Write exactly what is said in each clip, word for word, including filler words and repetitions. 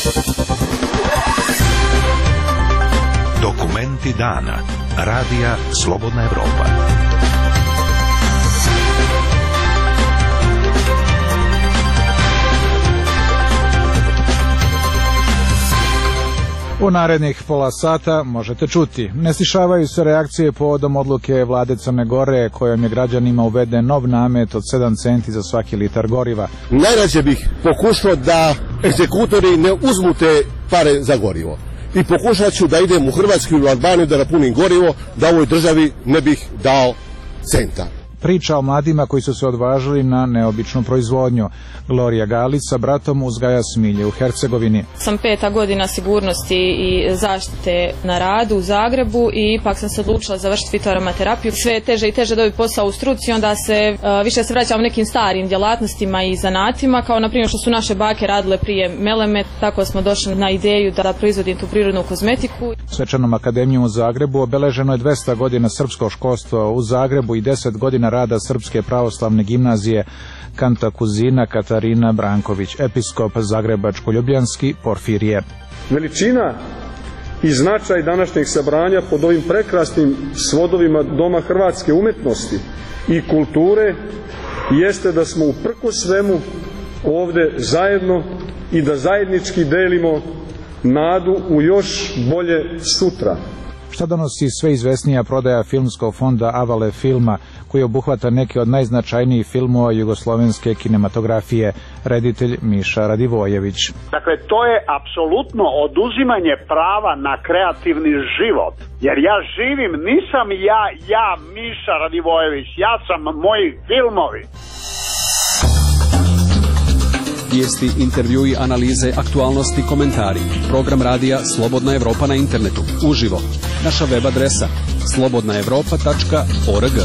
Dokumenti dana. Radija Slobodna Evropa. U narednih pola sata možete čuti. Ne stišavaju se reakcije povodom odluke vlade Crne Gore kojom je građanima uveden nov namet od sedam centi za svaki litar goriva. Najrađe bih pokušao da egzekutori ne uzmu te pare za gorivo. I pokušat ću da idem u Hrvatsku ili u Albaniju da napunim gorivo, da ovoj državi ne bih dao centa. Priča o mladima koji su se odvažili na neobičnu proizvodnju. Gloria Galić sa bratom uzgaja smilje u Hercegovini. Sam peta godina sigurnosti i zaštite na radu u Zagrebu i ipak sam se odlučila završiti fitoaromaterapiju. Sve je teže i teže dobiti posao u struci, onda se uh, više se vraćam nekim starim djelatnostima i zanatima, kao na primjer što su naše bake radile prije meleme, tako smo došli na ideju da proizvodim tu prirodnu kozmetiku. Svečanom akademijom u Zagrebu obeleženo je dvesta godina srpskog školstva u Zagrebu i deset godina rada Srpske pravoslavne gimnazije Kantakuzina Katarina Branković, episkop Zagrebačko-Ljubljanski Porfirije. Veličina i značaj današnjeg sabranja pod ovim prekrasnim svodovima Doma hrvatske umetnosti i kulture jeste da smo uprkos svemu ovde zajedno i da zajednički delimo nadu u još bolje sutra. Šta donosi sve izvesnija prodaja filmskog fonda Avale filma, koji obuhvata neke od najznačajnijih filmova jugoslovenske kinematografije, reditelj Miša Radivojević. Dakle, to je apsolutno oduzimanje prava na kreativni život. Jer ja živim, nisam ja, ja Miša Radivojević, ja sam moji filmovi. Vijesti, intervjui, analize, aktualnosti, komentari. Program radija Slobodna Evropa na internetu. Uživo. Naša web adresa slobodna evropa tačka org.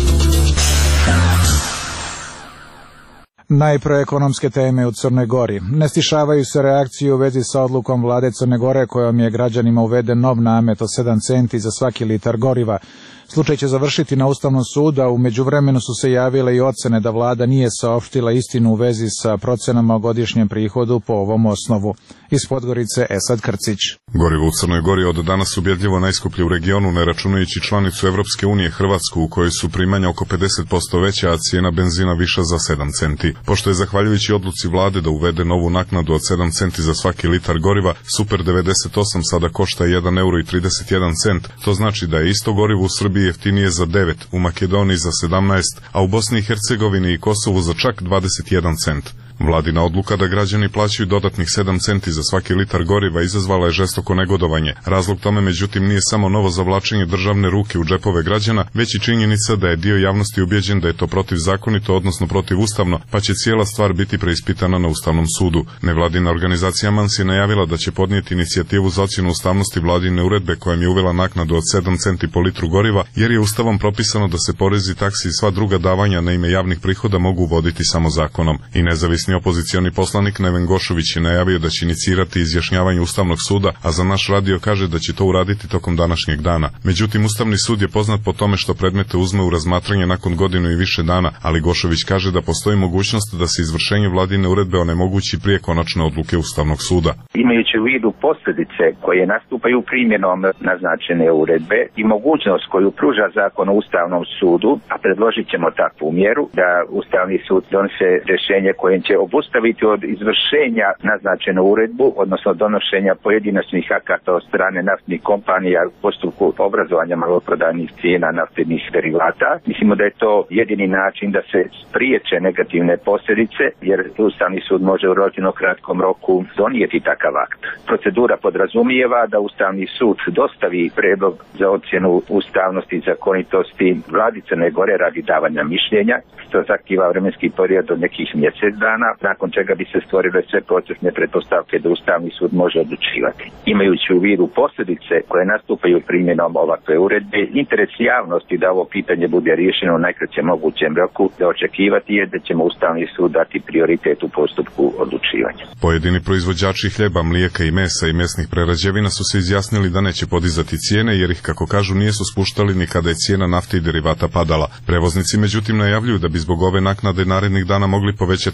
Najpre ekonomske teme u Crnoj Gori. Ne stišavaju se reakcije u vezi sa odlukom vlade Crne Gore kojom je građanima uveden nov namet od sedam centi za svaki litar goriva. Slučaj će završiti na Ustavnom sudu, a u međuvremenu su se javile i ocene da vlada nije saopštila istinu u vezi sa procenama o godišnjem prihodu po ovom osnovu. Iz Podgorice Esad Krcić. Gorivo u Crnoj Gori od danas ubjedljivo najskuplje u regionu, ne računajući članicu Evropske unije Hrvatsku, u kojoj su primanja oko pedeset posto veća, a cijena benzina viša za sedam centi. Pošto je zahvaljujući odluci vlade da uvede novu naknadu od sedam centi za svaki litar goriva, Super devedeset osam sada košta jedan euro i trideset jedan cent. To znači da je isto gorivo u Srbiji jeftinije za devet, u Makedoniji za sedamnaest, a u Bosni i Hercegovini i Kosovu za čak dvadeset jedan cent. Vladina odluka da građani plaćaju dodatnih sedam centi za svaki litar goriva izazvala je žestoko negodovanje. Razlog tome međutim nije samo novo zavlačenje državne ruke u džepove građana, već i činjenica da je dio javnosti ubjeđen da je to protivzakonito, odnosno protivustavno, pa će cijela stvar biti preispitana na Ustavnom sudu. Nevladina organizacija Mans je najavila da će podnijeti inicijativu za ocjenu ustavnosti vladine uredbe kojom je uvela naknadu od sedam centi po litru goriva, jer je Ustavom propisano da se porezi, taksi i sva druga davanja na ime javnih prihoda mogu uvoditi samo zakonom. I nezavisni opozicioni poslanik Neven Gošović je najavio da će inicirati izjašnjavanje Ustavnog suda, a za naš radio kaže da će to uraditi tokom današnjeg dana. Međutim, Ustavni sud je poznat po tome što predmete uzme u razmatranje nakon godinu i više dana, ali Gošović kaže da postoji mogućnost da se izvršenje vladine uredbe onemogući prije konačne odluke Ustavnog suda. Imajući u vidu posljedice koje nastupaju primjenom naznačene uredbe i mogućnost koju pruža zakon o Ustavnom sudu, a predložit ćemo takvu mjeru da Ustavni sud donese rješenje kojim će obustaviti od izvršenja naznačenu uredbu, odnosno donošenja pojedinačnih akata od strane naftnih kompanija u postupku obrazovanja maloprodajnih cijena naftnih derivata. Mislimo da je to jedini način da se spriječe negativne posljedice, jer Ustavni sud može u relativno kratkom roku donijeti takav akt. Procedura podrazumijeva da Ustavni sud dostavi predlog za ocjenu ustavnosti i zakonitosti vladi Crne Gore radi davanja mišljenja, što zahtijeva vremenski period od nekih mjesec dana, nakon čega bi se stvorile sve procesne pretpostavke da Ustavni sud može odlučivati. Imajući u vidu posljedice koje nastupaju primjenom ovakve uredbe, interes javnosti da ovo pitanje bude riješeno u najkraćem mogućem roku, da očekivati je da ćemo Ustavni sud dati prioritet u postupku odlučivanja. Pojedini proizvođači hljeba, mlijeka i mesa i mesnih prerađevina su se izjasnili da neće podizati cijene, jer ih, kako kažu, nisu spuštali ni kada je cijena nafte i derivata padala. Prevoznici međutim najavljuju da bi zbog ove naknade narednih dana mogli povećati cijene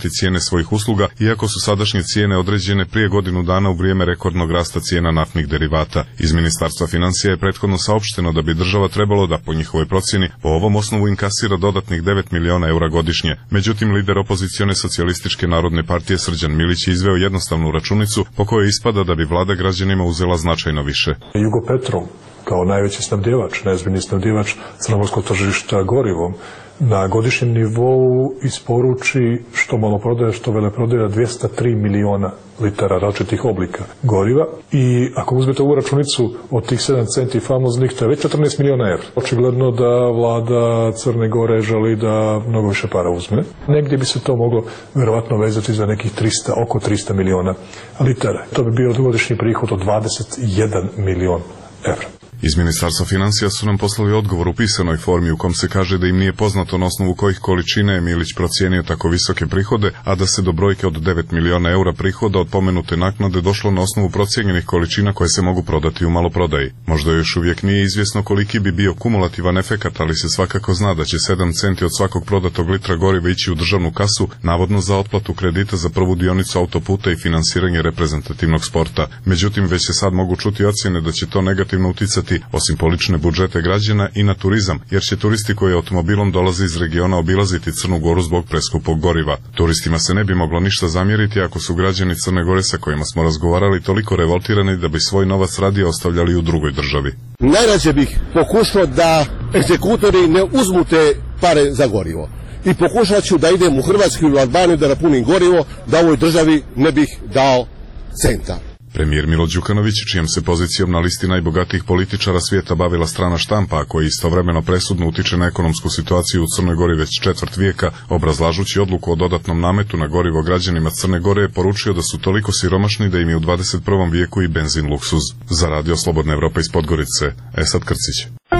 svojih usluga, iako su sadašnje cijene određene prije godinu dana u vrijeme rekordnog rasta cijena naftnih derivata. Iz Ministarstva financija je prethodno saopšteno da bi država trebalo da po njihovoj procjeni po ovom osnovu inkasira dodatnih devet miliona eura godišnje. Međutim, lider opozicione socijalističke narodne partije Srđan Milić je izveo jednostavnu računicu po kojoj ispada da bi vlada građanima uzela značajno više. Jugopetrol kao najveći snabdjevač, najozbiljniji snabdjevač crnogorskog tržišta gorivom, na godišnjem nivou isporuči što maloprodaja, što veleprodaja dvjesto tri miliona litara različitih oblika goriva i ako uzmete ovu računicu od tih sedam centi famoznih, to je već četrnaest miliona evra. Očigledno da vlada Crne Gore želi da mnogo više para uzme. Negdje bi se to moglo vjerovatno vezati za nekih trista, oko trista miliona litara. To bi bio godišnji prihod od dvadeset jedan milion evra. Iz Ministarstva financija su nam poslali odgovor u pisanoj formi u kom se kaže da im nije poznato na osnovu kojih količina je Milić procijenio tako visoke prihode, a da se do brojke od devet miliona eura prihoda od pomenute naknade došlo na osnovu procijenjenih količina koje se mogu prodati u maloprodaji. Možda još uvijek nije izvjesno koliki bi bio kumulativan efekat, ali se svakako zna da će sedam centi od svakog prodatog litra goriva ići u državnu kasu, navodno za otplatu kredita za prvu dionicu autoputa i finansiranje reprezentativnog sporta. Međutim, već se sad mogu čuti ocjene da će to negativno uticati osim po lične budžete građana i na turizam, jer će turisti koji automobilom dolaze iz regiona obilaziti Crnu Goru zbog preskupog goriva. Turistima se ne bi moglo ništa zamjeriti ako su građani Crne Gore sa kojima smo razgovarali toliko revoltirani da bi svoj novac radije ostavljali u drugoj državi. Najrađe bih pokušao da egzekutori ne uzmu te pare za gorivo. I pokušat ću da idem u Hrvatsku ili u Albaniju da napunim gorivo, da ovoj državi ne bih dao centa. Premijer Milo Đukanović, čijom se pozicijom na listi najbogatijih političara svijeta bavila strana štampa, a koji istovremeno presudno utiče na ekonomsku situaciju u Crnoj Gori već četvrt vijeka, obrazlažući odluku o dodatnom nametu na gorivo građanima Crne Gore, je poručio da su toliko siromašni da im je u dvadeset prvom vijeku i benzin luksuz. Za Radio Slobodna Evropa iz Podgorice, Esad Krcić.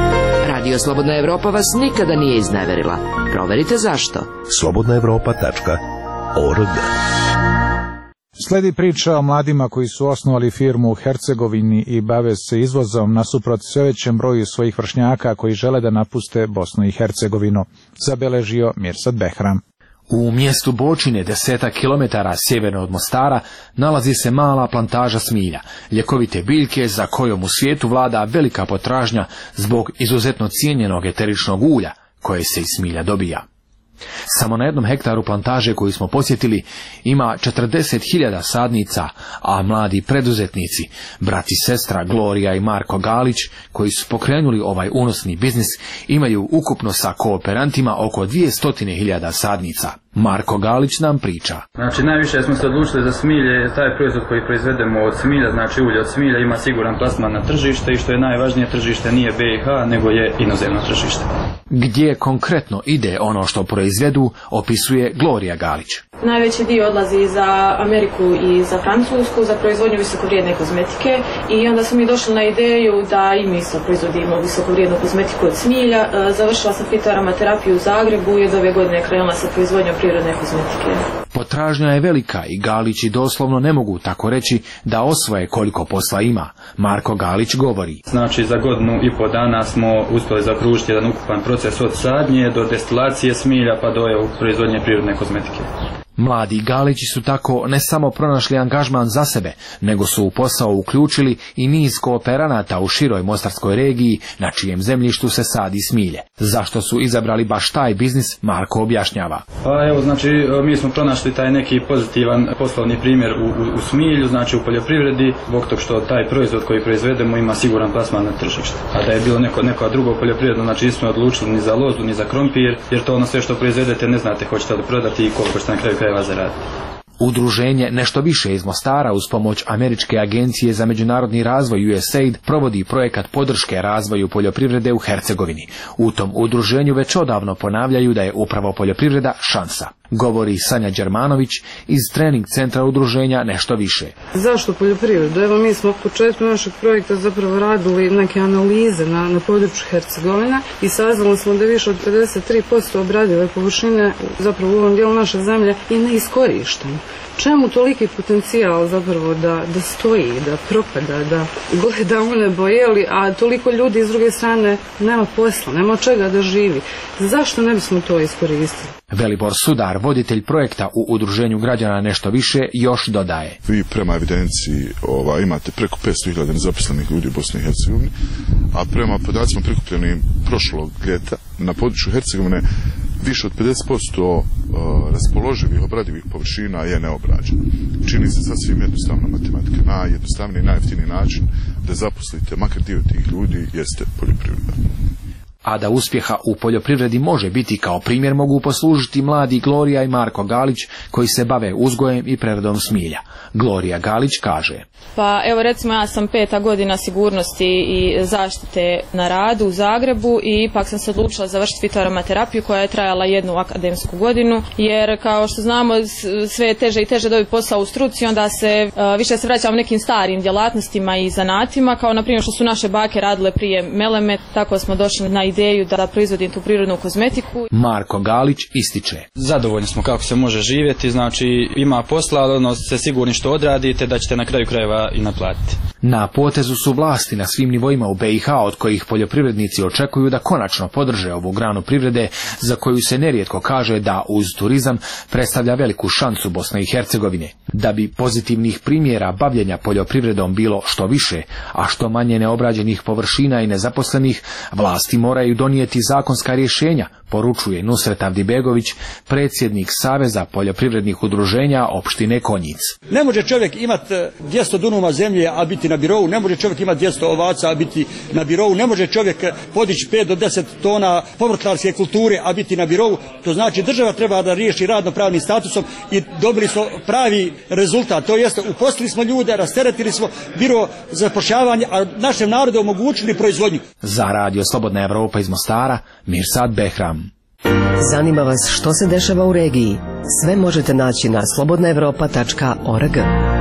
Radio Slobodna Evropa vas nikada nije izneverila. Proverite zašto. slobodna evropa tačka org. Sledi priča o mladima koji su osnovali firmu u Hercegovini i bave se izvozom nasuprot sve većem broju svojih vršnjaka koji žele da napuste Bosnu i Hercegovinu, zabeležio Mirsad Behram. U mjestu Bočine, desetak kilometara sjeverno od Mostara, nalazi se mala plantaža smilja, ljekovite biljke za kojom u svijetu vlada velika potražnja zbog izuzetno cijenjenog eteričnog ulja koje se iz smilja dobija. Samo na jednom hektaru plantaže koju smo posjetili ima četrdeset hiljada sadnica, a mladi preduzetnici, brat i sestra Gloria i Marko Galić, koji su pokrenuli ovaj unosni biznis, imaju ukupno sa kooperantima oko dvjesto hiljada sadnica. Marko Galić nam priča. Znači, najviše smo se odlučili za smilje, taj proizvod koji proizvedemo od smilja, znači ulje od smilja, ima siguran plasman na tržište i što je najvažnije, tržište nije B i H, nego je inozemno tržište. Gdje konkretno ide ono što proizvedu, opisuje Gloria Galić. Najveći dio odlazi za Ameriku i za Francusku, za proizvodnju visokovrijedne kozmetike i onda smo mi došli na ideju da i mi isto proizvodimo visokovrijednu kozmetiku od smilja. Završila sam fitoaromaterapiju u Zagrebu i od ove godine krenula sa proizvodnjom prirodne kozmetike. Potražnja je velika i Galići doslovno ne mogu tako reći da osvoje koliko posla ima. Marko Galić govori. Znači, za godinu i po dana smo uspjeli zakružiti jedan ukupan proces od sadnje do destilacije smilja pa do proizvodnje prirodne kozmetike. Mladi Galići su tako ne samo pronašli angažman za sebe, nego su u posao uključili i niz kooperanata u široj mostarskoj regiji, na čijem zemljištu se sadi smilje. Zašto su izabrali baš taj biznis, Marko objašnjava. Pa evo, znači, mi smo pronašli taj neki pozitivan poslovni primjer u, u, u smilju, znači u poljoprivredi, zbog tog što taj proizvod koji proizvedemo ima siguran plasman na tržište. A da je bilo neko, neko drugo poljoprivredno, znači nismo odlučili ni za lozu, ni za krompir, jer to ono sve što proizvedete ne znate hoćete li prodati i koliko ćete na kraju krajeva zaraditi. Udruženje Nešto više iz Mostara uz pomoć Američke agencije za međunarodni razvoj U S A I D provodi projekat podrške razvoju poljoprivrede u Hercegovini. U tom udruženju već odavno ponavljaju da je upravo poljoprivreda šansa. Govori Sanja Đermanović iz trening centra udruženja Nešto više. Zašto poljoprivredu? Evo, mi smo u početku našeg projekta zapravo radili neke analize na, na području Hercegovina i saznali smo da više od pedeset tri posto obradive površine zapravo u ovom dijelu naše zemlje je neiskorišteno. Čemu toliki potencijal zapravo da, da stoji, da propada, da gleda u nebo, jeli, a toliko ljudi s druge strane nema posla, nema od čega da živi. Zašto ne bismo to iskoristili? Velibor Sudar, voditelj projekta u Udruženju građana Nešto više, još dodaje. Vi prema evidenciji ova, imate preko petsto hiljada nezaposlenih ljudi u Bosni i Hercegovini, a prema podacima prikupljenim prošlog ljeta na području Hercegovine više od pedeset posto raspoloživih obradivih površina je neobrađeno. Čini se sasvim jednostavna matematika. Najjednostavniji i najjeftiniji način da zaposlite makar dio tih ljudi jeste poljoprivreda. A da uspjeha u poljoprivredi može biti kao primjer mogu poslužiti mladi Glorija i Marko Galić koji se bave uzgojem i preradom smilja. Glorija Galić kaže: Pa evo recimo ja sam peta godina sigurnosti i zaštite na radu u Zagrebu i ipak sam se odlučila završiti fitoaromaterapiju koja je trajala jednu akademsku godinu, jer kao što znamo sve je teže i teže dobiti posao u struci, onda se uh, više se vraćamo nekim starim djelatnostima i zanatima, kao na primjer što su naše bake radile prije meleme, tako smo došli na ideju da proizvodim tu prirodnu kozmetiku. Marko Galić ističe: Zadovoljni smo kako se može živjeti, znači ima posla, ali ono ste sigurni što odradite da ćete na kraju krajeva i naplatiti. Na potezu su vlasti na svim nivoima u B i H od kojih poljoprivrednici očekuju da konačno podrže ovu granu privrede za koju se nerijetko kaže da uz turizam predstavlja veliku šansu Bosne i Hercegovine. Da bi pozitivnih primjera bavljenja poljoprivredom bilo što više, a što manje neobrađenih površina i nezaposlenih, vlasti moraju donijeti zakonska rješenja, poručuje Nusret Avdibegović, predsjednik Saveza poljoprivrednih udruženja opštine Konjic. Ne može čovjek imati dvjesto dunuma zemlje, a biti na birovu, ne može čovjek imati dvjesto ovaca, a biti na birovu, ne može čovjek podići pet do deset tona povrtlarske kulture, a biti na birovu. To znači država treba da riješi radno-pravnim statusom i dobili smo pravi rezultat. To jeste, uposlili smo ljude, rasteretili smo biro za zapošljavanje, a našem narodu omogućili proizvodnju. Za Radio Slobodna Evropa iz Mostara, Mirsad Behram. Zanima vas što se dešava u regiji? Sve možete naći na slobodna evropa tačka org.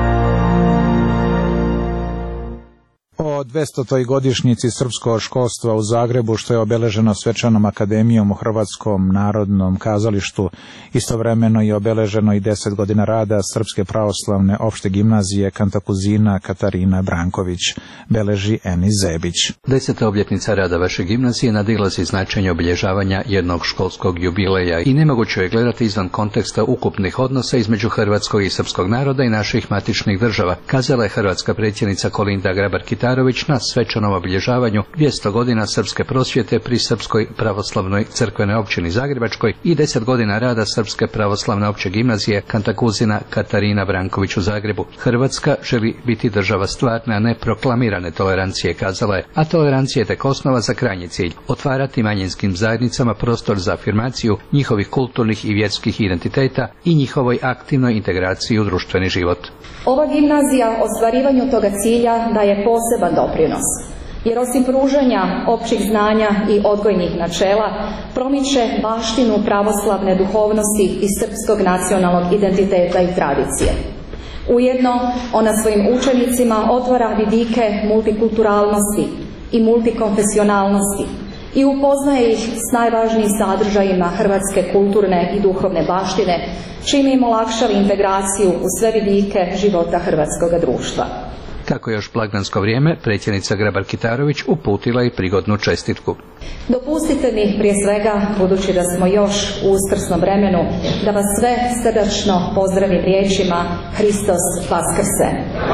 O dvestotoj godišnjici srpskog školstva u Zagrebu, što je obeleženo svečanom akademijom u Hrvatskom narodnom kazalištu, istovremeno je obeleženo i deset godina rada Srpske pravoslavne opšte gimnazije Kantakuzina Katarina Branković, beleži Eni Zebić. Deseta obljetnica rada vaše gimnazije nadilazi značenje obilježavanja jednog školskog jubileja i nemoguće je gledati izvan konteksta ukupnih odnosa između hrvatskog i srpskog naroda i naših matičnih država, kazala je hrvatska predsjednica Kolinda Grabar-Kitarović na svečanom obilježavanju dvjesto godina srpske prosvjete pri Srpskoj pravoslavnoj crkvenoj općini Zagrebačkoj i deset godina rada Srpske pravoslavne opće gimnazije Kantakuzina Katarina Branković u Zagrebu. Hrvatska želi biti država stvarne, a ne proklamirane tolerancije, kazala je, a tolerancija je tek osnova za krajnji cilj, otvarati manjinskim zajednicama prostor za afirmaciju njihovih kulturnih i vjerskih identiteta i njihovoj aktivnoj integraciji u društveni život. Ova gimnazija ostvarivanju toga cilja daje poseban doprinos, jer osim pružanja općih znanja i odgojnih načela, promiče baštinu pravoslavne duhovnosti i srpskog nacionalnog identiteta i tradicije. Ujedno, ona svojim učenicima otvara vidike multikulturalnosti i multikonfesionalnosti i upoznaje ih s najvažnijim sadržajima hrvatske kulturne i duhovne baštine, čime im olakšali integraciju u sve vidike života hrvatskog društva. Kako je još blagdansko vrijeme, predsjednica Grabar-Kitarović uputila i prigodnu čestitku. Dopustite mi prije svega, budući da smo još u uskrsnom vremenu, da vas sve srdačno pozdravim riječima Hristos Vaskrse,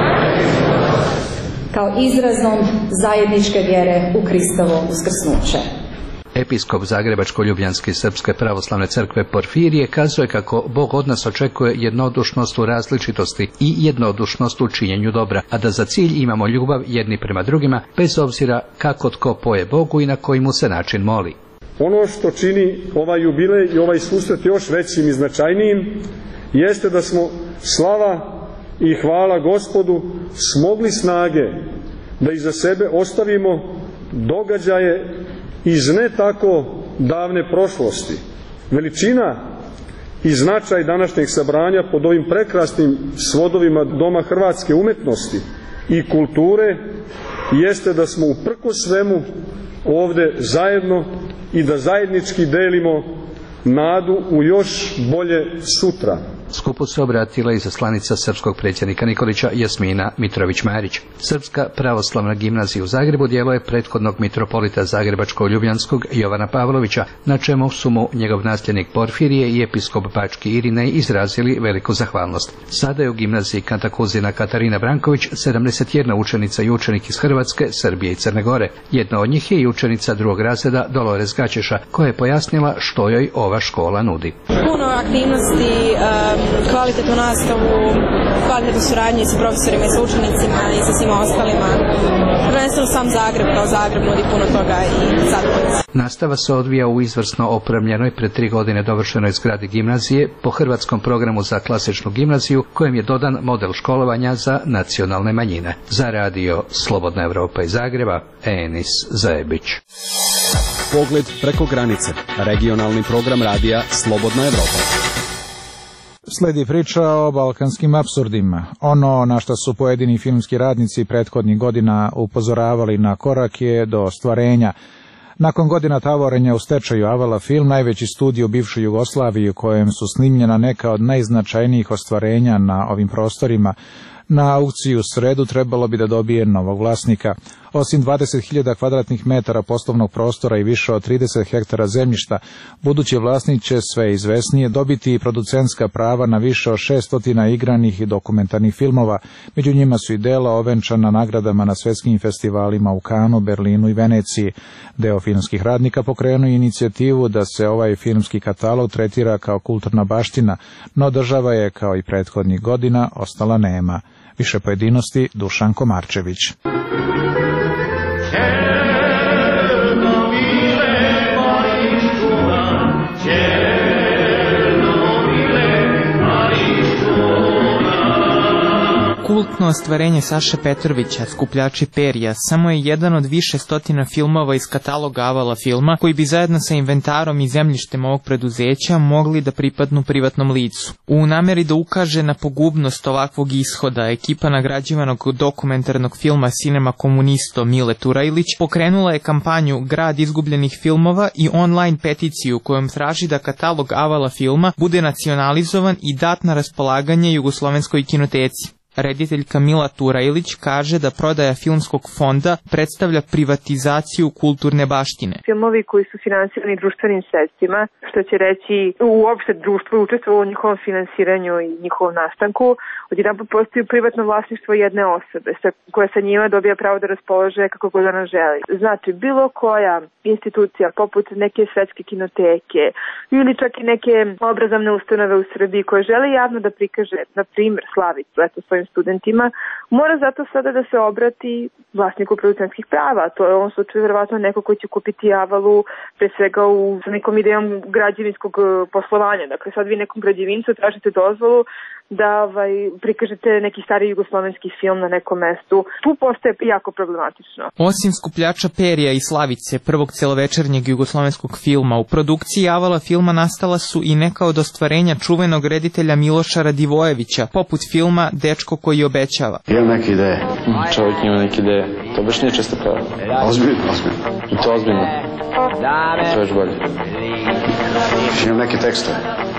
kao izrazom zajedničke vjere u Kristovo uskrsnuće. Episkop Zagrebačko-Ljubljanske Srpske pravoslavne crkve Porfirije kazuje kako Bog od nas očekuje jednodušnost u različitosti i jednodušnost u činjenju dobra, a da za cilj imamo ljubav jedni prema drugima, bez obzira kako tko poje Bogu i na koji mu se način moli. Ono što čini ovaj jubilej i ovaj susret još većim i značajnijim jeste da smo, slava i hvala Gospodu, smogli snage da iza sebe ostavimo događaje iz ne tako davne prošlosti. Veličina i značaj današnjeg sabranja pod ovim prekrasnim svodovima Doma hrvatske umetnosti i kulture jeste da smo uprkos svemu ovdje zajedno i da zajednički delimo nadu u još bolje sutra. Skupu se obratila izaslanica srpskog predsjednika Nikolića Jasmina Mitrović-Marić. Srpska pravoslavna gimnazija u Zagrebu djelo je prethodnog mitropolita Zagrebačko-Ljubljanskog Jovana Pavlovića, na čemu su mu njegov nasljednik Porfirije i episkop Bački Irinej izrazili veliku zahvalnost. Sada je u gimnaziji kantakuzina Katarina Branković sedamdeset jedna učenica i učenik iz Hrvatske, Srbije i Crne Gore. Jedna od njih je i učenica drugog razreda Dolores Gačeša, koja je pojasnila što joj ova škola nudi. Puno aktivnosti, kvalitetnu nastavu, kvalitetnu suradnju sa profesorima i sa učenicima i sa svima ostalima. Prvenstveno sam Zagreb kao Zagreb nudi puno toga i zadovoljno. Nastava se odvija u izvrsno opremljenoj, pred tri godine dovršenoj zgradi gimnazije po hrvatskom programu za klasičnu gimnaziju, kojem je dodan model školovanja za nacionalne manjine. Za radio Slobodna Evropa iz Zagreba, Enis Zajebić. Pogled preko granice. Regionalni program radija Slobodna Evropa. Sledi priča o balkanskim apsurdima. Ono na što su pojedini filmski radnici prethodnih godina upozoravali na korak je do ostvarenja. Nakon godina tavorenja u stečaju Avala film, najveći studij u bivšoj Jugoslaviji u kojem su snimljena neka od najznačajnijih ostvarenja na ovim prostorima, na aukciju u sredu trebalo bi da dobije novog vlasnika. Osim dvadeset hiljada kvadratnih metara poslovnog prostora i više od trideset hektara zemljišta, budući vlasnik će sve izvesnije dobiti i producentska prava na više od šeststotina igranih i dokumentarnih filmova. Među njima su i dela ovenčana nagradama na svetskim festivalima u Kanu, Berlinu i Veneciji. Deo filmskih radnika pokrenuo inicijativu da se ovaj filmski katalog tretira kao kulturna baština, no država je, kao i prethodnih godina, ostala nema. Više pojedinosti Dušan Komarčević. Kultno ostvarenje Saše Petrovića, Skupljači perja, samo je jedan od više stotina filmova iz kataloga Avala filma, koji bi zajedno sa inventarom i zemljištem ovog preduzeća mogli da pripadnu privatnom licu. U nameri da ukaže na pogubnost ovakvog ishoda, ekipa nagrađivanog dokumentarnog filma Cinema Komunisto Mile Turajlić pokrenula je kampanju Grad izgubljenih filmova i online peticiju kojom traži da katalog Avala filma bude nacionalizovan i dat na raspolaganje Jugoslovenskoj kinoteci. Rediteljka Mila Turajlić kaže da prodaja filmskog fonda predstavlja privatizaciju kulturne baštine. Filmovi koji su finansirani društvenim sredstvima, što će reći uopšte društvo učestvovalo u njihovom finansiranju i njihovom nastanku, odjedanput postaju privatno vlasništvo jedne osobe, koja sa njima dobija pravo da raspolaže kako god ona želi. Znači, bilo koja institucija, poput neke svetske kinoteke ili čak i neke obrazovne ustanove u Srbiji koje žele javno da prikaže, na primjer, Slavicu, eto, svojim studentima, mora zato sada da se obrati vlasniku producentskih prava. To je u ovom slučaju verovatno neko ko će kupiti Avalu pre svega u, sa nekom idejom građevinskog poslovanja. Dakle, sad vi nekom građevincu tražite dozvolu da ovaj, prikažete neki stari jugoslovenski film na nekom mestu. Tu postaje jako problematično. Osim Skupljača perja i Slavice, prvog celovečernjeg jugoslovenskog filma, u produkciji Avala filma nastala su i neka od ostvarenja čuvenog reditelja Miloša Radivojevića, poput filma Dečko koji obećava. Imam neke ideje. Čovjek ima neke ideje. To baš nije često pravo. Ozbiljno, ozbiljno. I to ozbiljno. To je još bolje. Imam neke tekstove.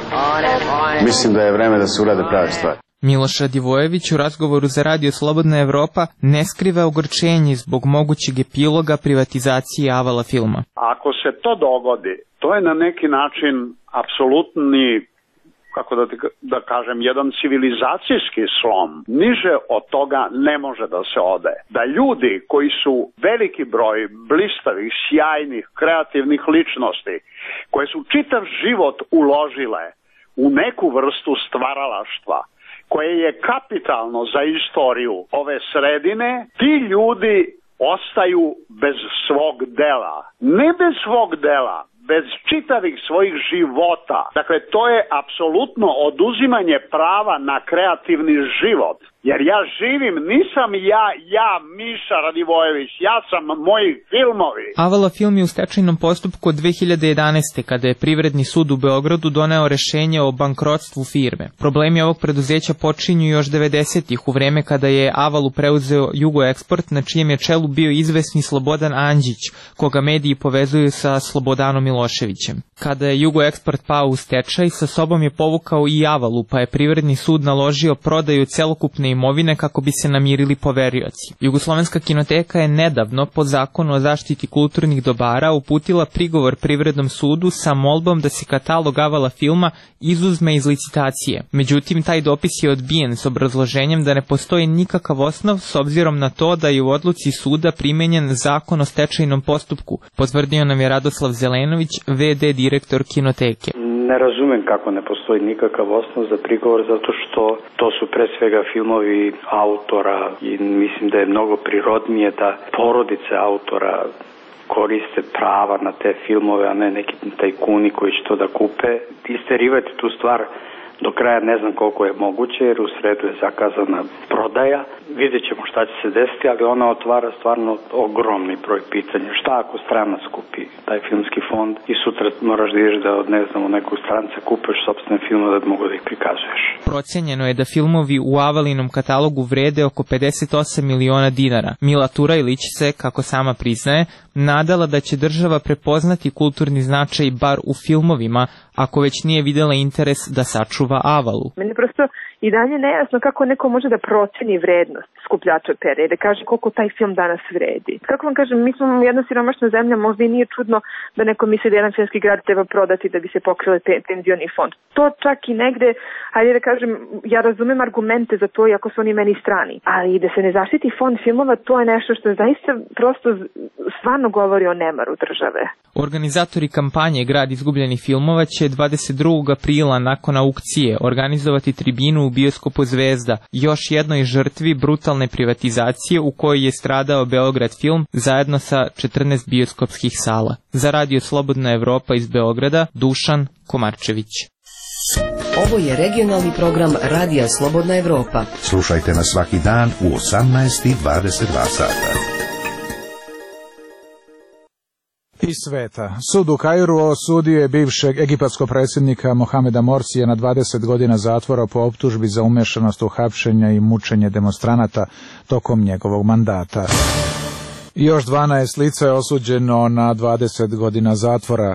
Mislim da je vreme da se urade prave stvari. Miloš Radivojević u razgovoru za radio Slobodna Evropa ne skriva ogorčenje zbog mogućeg epiloga privatizacije Avala filma. Ako se to dogodi, to je na neki način apsolutni, kako da, da kažem, jedan civilizacijski slom. Niže od toga ne može da se ode. Da ljudi koji su veliki broj blistavih, sjajnih, kreativnih ličnosti, koje su čitav život uložile u neku vrstu stvaralaštva, koje je kapitalno za istoriju ove sredine, ti ljudi ostaju bez svog dela. Ne bez svog dela, bez čitavih svojih života. Dakle, to je apsolutno oduzimanje prava na kreativni život. Jer ja živim, nisam ja, ja, Miša Radivojević, ja sam moji filmovi. Avala film je u stečajnom postupku od dve hiljade jedanaeste. kada je Privredni sud u Beogradu doneo rešenje o bankrotstvu firme. Problemi ovog preduzeća počinju još devedesetih u vreme kada je Avalu preuzeo Jugoeksport, na čijem je čelu bio izvesni Slobodan Anđić, koga mediji povezuju sa Slobodanom Miloševićem. Kada je Jugoeksport pao u stečaj, sa sobom je povukao i Avalu, pa je Privredni sud naložio prodaju celokupne imovine kako bi se namirili poverioci. Jugoslovenska kinoteka je nedavno, po zakonu o zaštiti kulturnih dobara, uputila prigovor Privrednom sudu sa molbom da se katalog Avala filma izuzme iz licitacije. Međutim, taj dopis je odbijen s obrazloženjem da ne postoji nikakav osnov s obzirom na to da je u odluci suda primenjen zakon o stečajnom postupku, potvrdio nam je Radoslav Zelenović, ve de direktor kinoteke. Ne razumem kako ne postoji nikakav osnov za prigovor, zato što to su pre svega filmovi autora i mislim da je mnogo prirodnije da porodice autora koriste prava na te filmove, a ne neki tajkuni koji će to da kupe. Isterivati tu stvar do kraja ne znam koliko je moguće, jer u sredu je zakazana prodaja. Vidjet ćemo šta će se desiti, ali ona otvara stvarno ogromni broj pitanja. Šta ako stranac kupi taj filmski fond i sutra moraš da ideš da od ne znam, od nekog stranca kupeš sopstvene filmove da mogu da ih prikazuješ. Procenjeno je da filmovi u Avalinom katalogu vrede oko pedeset osam miliona dinara. Mila Turajlić se, kako sama priznaje, nadala da će država prepoznati kulturni značaj bar u filmovima, ako već nije videla interes da sačuva Avalu. Meni prosto i dalje nejasno kako neko može da proceni vrednost skupljača perja i da kaže koliko taj film danas vredi. Kako vam kažem, mi smo jedna siromašna zemlja, možda i nije čudno da neko misli da jedan filmski grad treba prodati da bi se pokrile penzioni fond. To čak i negde, hajde da kažem, ja razumem argumente za to, iako su oni meni strani, ali da se ne zaštiti fond filmova, to je nešto što zaista prosto stvarno govori o nemaru države. Organizatori kampanje Grad izgubljenih filmova će dvadeset drugog aprila nakon aukcije organizovati tribinu u bioskopu Zvezda, još jednoj žrtvi brutalne privatizacije u kojoj je stradao Beograd film zajedno sa četrnaest bioskopskih sala. Za Radio Slobodna Evropa iz Beograda, Dušan Komarčević. Ovo je regionalni program Radija Slobodna Evropa. Slušajte nas svaki dan u osamnaest i dvadeset dva sata. Iz sveta. Sud u Kairu osudio je bivšeg egipatskog predsjednika Mohameda Morsija na dvadeset godina zatvora po optužbi za umešanost u hapšenja i mučenje demonstranata tokom njegovog mandata. Još dvanaest lica je osuđeno na dvadeset godina zatvora.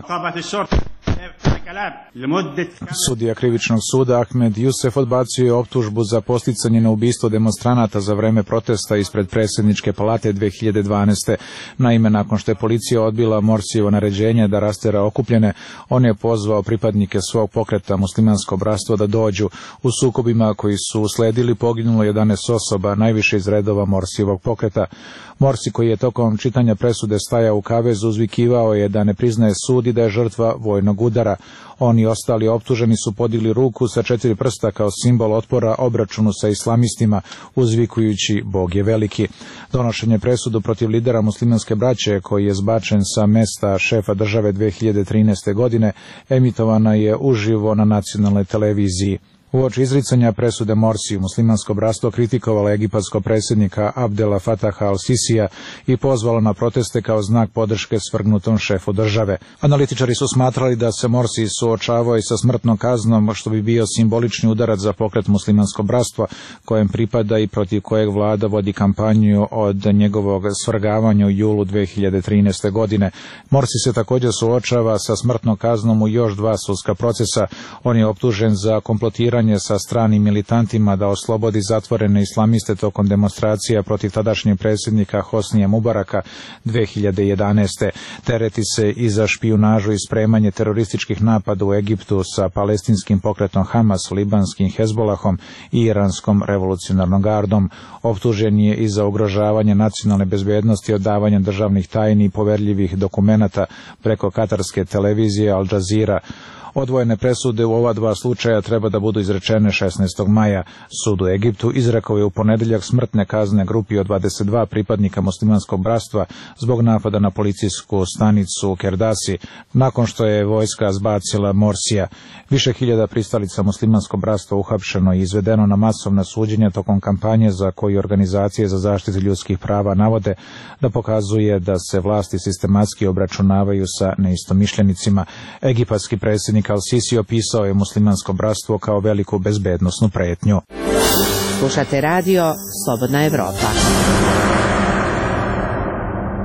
Sudija krivičnog suda Ahmed Jusef odbacio je optužbu za posticanje na ubistvo demonstranata za vreme protesta ispred predsjedničke palate dve hiljade dvanaeste. Naime, nakon što je policija odbila Morsijevo naređenje da rastera okupljene, on je pozvao pripadnike svog pokreta Muslimansko bratstvo da dođu. U sukobima koji su usledili poginulo jedanaest osoba, najviše iz redova Morsijevog pokreta. Morsi, koji je tokom čitanja presude stajao u kavezu, uzvikivao je da ne priznaje sud i da je žrtva vojnog udara. Oni i ostali optuženi su podigli ruku sa četiri prsta kao simbol otpora obračunu sa islamistima, uzvikujući Bog je veliki. Donošenje presudu protiv lidera muslimanske braće, koji je zbačen sa mesta šefa države dve hiljade trinaeste. godine, emitovana je uživo na nacionalnoj televiziji. Uoči izricanja presude Morsiju, muslimansko bratstvo kritikovalo egipatskog predsjednika Abdela Fataha al-Sisija i pozvalo na proteste kao znak podrške svrgnutom šefu države. Analitičari su smatrali da se Morsi suočavao i sa smrtnom kaznom, što bi bio simbolični udarac za pokret muslimansko bratstva, kojem pripada i protiv kojeg vlada vodi kampanju od njegovog svrgavanja u julu dve hiljade trinaeste. godine. Morsi se također suočava sa smrtnom kaznom u još dva sudska procesa. On je optužen za komplotiranje sa stranim militantima da oslobodi zatvorene islamiste tokom demonstracija protiv tadašnjeg predsjednika Hosnija Mubaraka dve hiljade jedanaeste. Tereti se i za špijunažu i spremanje terorističkih napada u Egiptu sa palestinskim pokretom Hamas, libanskim Hezbolahom i iranskom revolucionarnom gardom. Optužen je i za ugrožavanje nacionalne bezbednosti, odavanje državnih tajni i poverljivih dokumenata preko katarske televizije Al Jazeera. Odvojene presude u ova dva slučaja treba da budu izrečene šesnaestog maja. Sud u Egiptu izrekao je u ponedjeljak smrtne kazne grupi od dvadeset dva pripadnika muslimanskog bratstva zbog napada na policijsku stanicu Kerdasi, nakon što je vojska zbacila Morsija. Više hiljada pristalica muslimanskog bratstva uhapšeno i izvedeno na masovna suđenja tokom kampanje za koju organizacije za zaštitu ljudskih prava navode da pokazuje da se vlasti sistematski obračunavaju sa neistomišljenicima. Egipatski predsjednik Al-Sisi opisao je muslimansko bratstvo kao veliku bezbednosnu pretnju. Slušate radio Slobodna Evropa.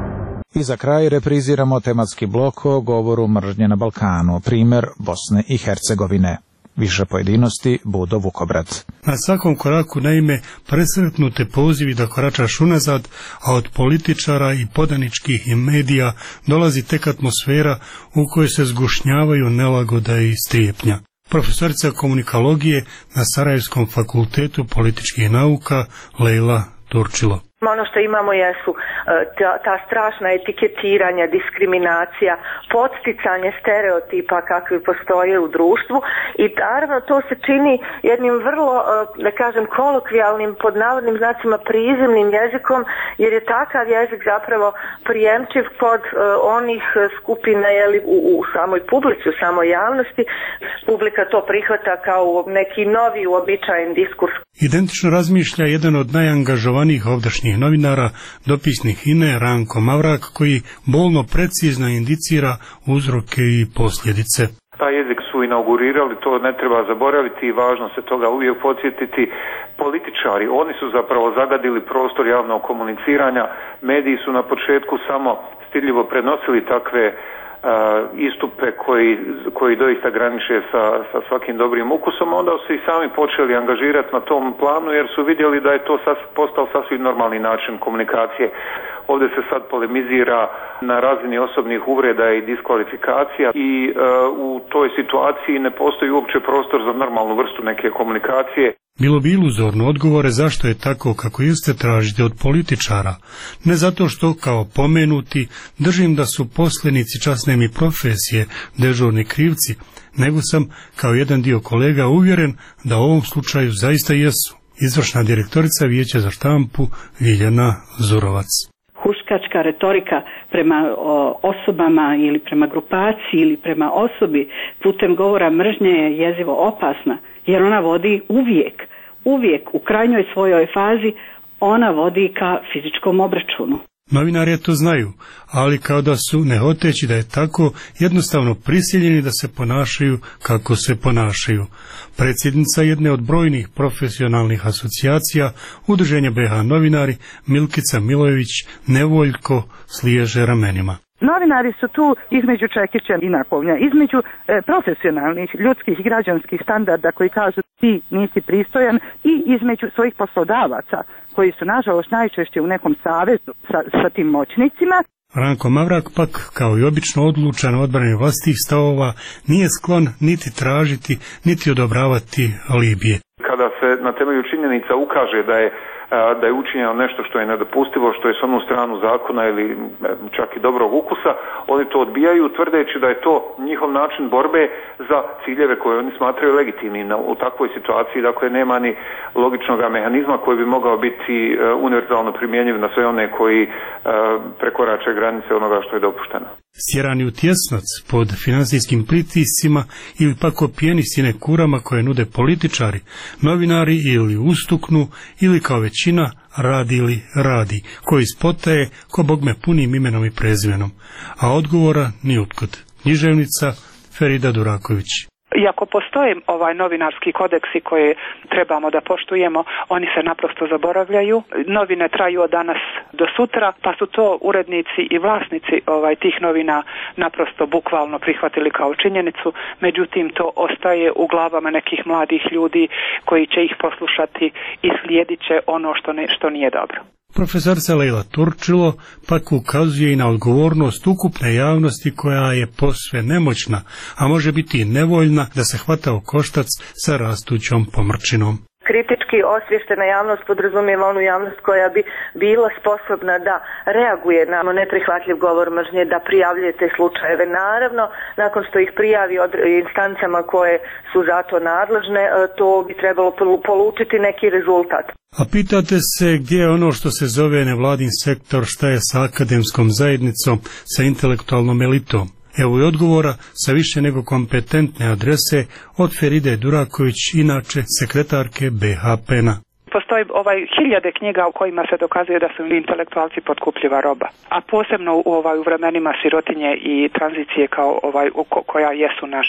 I za kraj repriziramo tematski blok o govoru mržnje na Balkanu, primjer Bosne i Hercegovine. Više pojedinosti Budo Vukobrat. Na svakom koraku naime presretnute pozivi da koračaš unazad, a od političara i podaničkih i medija dolazi tek atmosfera u kojoj se zgušnjavaju nelagoda i strijepnja. Profesorica komunikologije na Sarajevskom fakultetu političkih nauka Lejla Turčilo. Ono što imamo jesu ta, ta strašna etiketiranja, diskriminacija, podsticanje stereotipa kakvi postoje u društvu i naravno to se čini jednim vrlo, da kažem, kolokvijalnim, pod navodnim znacima prizemnim jezikom, jer je takav jezik zapravo prijemčiv kod onih skupina jeli, u, u samoj publici, u samoj javnosti. Publika to prihvata kao neki novi uobičajen diskurs. Identično razmišlja jedan od najangažovanijih ovdašnjih novinara, dopisnik I N E Ranko Mavrak, koji bolno precizno indicira uzroke i posljedice. Taj jezik su inaugurirali, to ne treba zaboraviti i važno se toga uvijek podsjetiti. Političari, oni su zapravo zagadili prostor javnog komuniciranja, mediji su na početku samo stidljivo prenosili takve Uh, istupe koji, koji doista graniče sa, sa svakim dobrim ukusom, onda su i sami počeli angažirati na tom planu jer su vidjeli da je to sas, postao sasvim normalni način komunikacije. Ovdje se sad polemizira na razini osobnih uvreda i diskvalifikacija i uh, u toj situaciji ne postoji uopće prostor za normalnu vrstu neke komunikacije. Bilo bi iluzorno odgovore zašto je tako kako jeste tražite od političara, ne zato što, kao pomenuti, držim da su poslenici časne mi profesije dežurni krivci, nego sam, kao jedan dio kolega, uvjeren da u ovom slučaju zaista jesu. Izvršna direktorica Vijeća za štampu Ljiljana Zurovac. Huškačka retorika prema o, osobama ili prema grupaciji ili prema osobi putem govora mržnje je jezivo opasna, jer ona vodi uvijek, uvijek u krajnjoj svojoj fazi ona vodi ka fizičkom obračunu. Novinari to znaju, ali kao da su, ne hoteći da je tako, jednostavno prisiljeni da se ponašaju kako se ponašaju. Predsjednica jedne od brojnih profesionalnih asocijacija, Udruženja B H Novinari, Milkica Milojević, nevoljko sliježe ramenima. Novinari su tu između čekića i nakovnja, između e, profesionalnih, ljudskih i građanskih standarda koji kažu ti nisi pristojan i između svojih poslodavaca koji su nažalost najčešće u nekom savezu sa, sa tim moćnicima. Ranko Mavrak pak, kao i obično odlučan odbrane vlastitih stavova, nije sklon niti tražiti, niti odobravati alibije. Kada se na temelju činjenica ukaže da je da je učinjeno nešto što je nedopustivo, što je s onu stranu zakona ili čak i dobrog ukusa, oni to odbijaju tvrdeći da je to njihov način borbe za ciljeve koje oni smatraju legitimnim. U takvoj situaciji, dakle, nema ni logičnog mehanizma koji bi mogao biti univerzalno primjenjiv na sve one koji prekorače granice onoga što je dopušteno. Sjerani u tjesnac pod financijskim pritiscima ili pak opijeni sinekurama koje nude političari, novinari ili ustuknu ili kao većina radi ili radi, koji spotaje ko bogme punim imenom i prezimenom, a odgovora ni utkud. Književnica Ferida Duraković. Iako postoje ovaj novinarski kodeksi koje trebamo da poštujemo, oni se naprosto zaboravljaju. Novine traju od danas do sutra, pa su to urednici i vlasnici ovaj tih novina naprosto bukvalno prihvatili kao činjenicu. Međutim, to ostaje u glavama nekih mladih ljudi koji će ih poslušati i slijedit će ono što, ne, što nije dobro. Profesorica Lejla Turčilo pak ukazuje i na odgovornost ukupne javnosti koja je posve nemoćna, a može biti i nevoljna da se hvata u koštac sa rastućom pomrčinom. Kritički osviještena javnost podrazumijeva onu javnost koja bi bila sposobna da reaguje na neprihvatljiv govor mržnje, da prijavljuje te slučajeve. Naravno, nakon što ih prijavi od instancama koje su za to nadležne, to bi trebalo polučiti neki rezultat. A pitate se gdje je ono što se zove nevladin sektor, šta je sa akademskom zajednicom, sa intelektualnom elitom? Evo i odgovora sa više nego kompetentne adrese od Feride Duraković, inače sekretarke B H P N A. Postoji ovaj hiljade knjiga u kojima se dokazuje da su intelektualci potkupljiva roba, a posebno u ovaj u vremenima sirotinje i tranzicije kao ovaj u ko, koja jesu naša.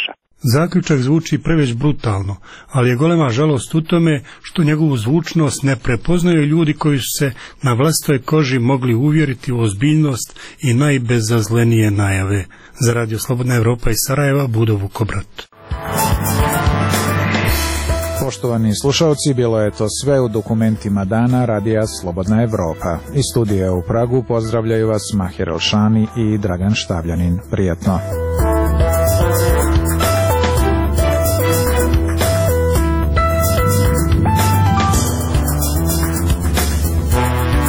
Zaključak zvuči preveć brutalno, ali je golema žalost u tome što njegovu zvučnost ne prepoznaju ljudi koji su se na vlastitoj koži mogli uvjeriti u ozbiljnost i najbezazlenije najave. Za Radio Slobodna Evropa iz Sarajeva, Budo Vukobrat. Poštovani slušalci, bilo je to sve u dokumentima dana Radija Slobodna Evropa. Iz studija u Pragu pozdravljaju vas Mahir Elšani i Dragan Štavljanin. Prijatno.